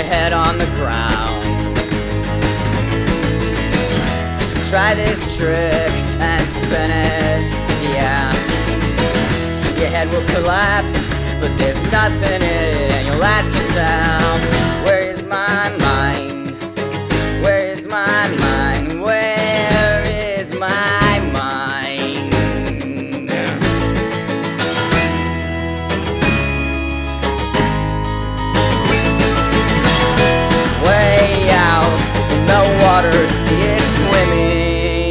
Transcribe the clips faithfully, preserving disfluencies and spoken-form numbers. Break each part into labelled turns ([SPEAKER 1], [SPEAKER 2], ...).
[SPEAKER 1] head on the ground. Try this trick and spin it, yeah. Your head will collapse, but there's nothing in it, and you'll ask yourself, where is my mind? Where is my mind? Where is my mind? Way out in the water, see it swimming.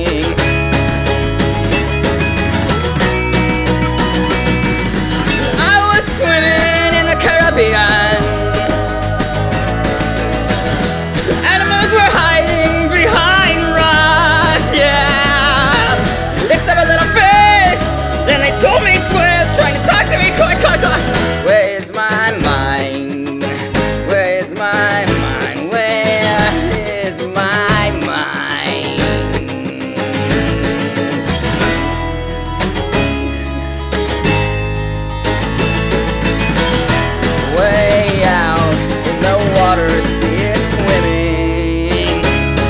[SPEAKER 1] I was swimming in the Caribbean. Animals were hiding behind rocks, yeah. They saw a little fish, then they told me swiss, trying to talk to me, quick, quick, quick. Where is my mind? Where is my mind? Where is my mind? Way out in the water, see it swimming.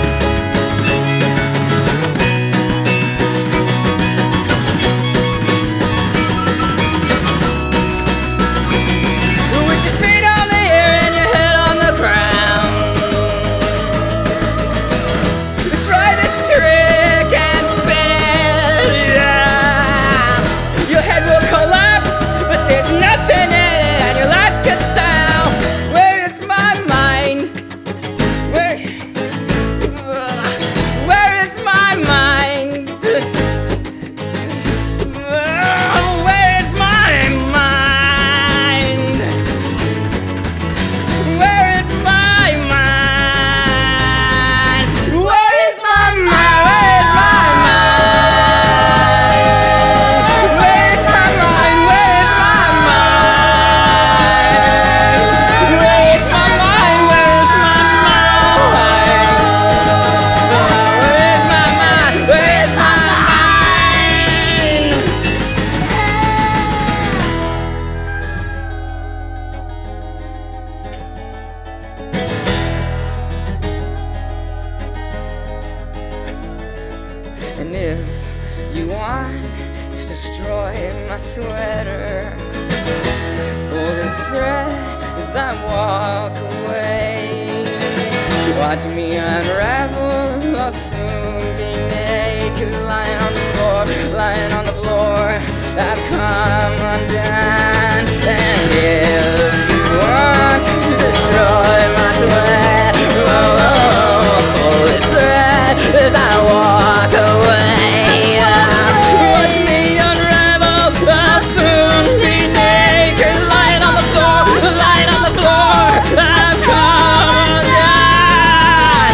[SPEAKER 1] With your feet on the air and your head on the ground, try this trick and spin it, yeah. Your head will collapse, but there's nothing in it, and you'll ask yourself, where is my mind? Where, where is my mind? Where is my mind? Where is my mind? Where is my mind? Where is my mind? Where is my mind? Where is my mind? Where is my mind? Where is my mind? Where is my mind? And if you want to destroy my sweater, pull this thread as I walk away. Watch me unravel, I'll soon be naked, lying on the floor, lying on the floor. I've come undone. And if you want to destroy my sweater, oh, pull this thread as I walk away. Watch me unravel, I'll soon be naked, lying on the floor, lying on the floor. I've come undone.